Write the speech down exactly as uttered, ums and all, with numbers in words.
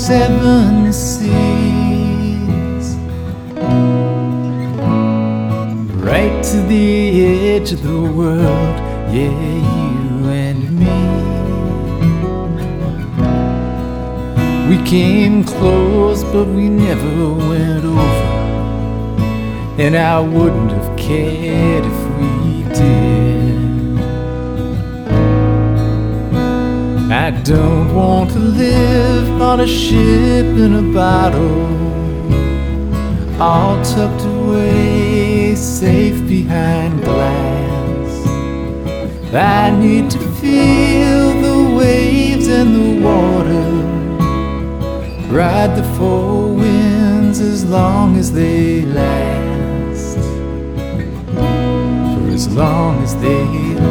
seven seas, right to the edge of the world, yeah, you and me. We came close, but we never went over, and I wouldn't have cared if we did. I don't want to live on a ship in a bottle, all tucked away, safe behind glass. I need to feel the waves and the water, ride the four winds as long as they last, for as long as they last.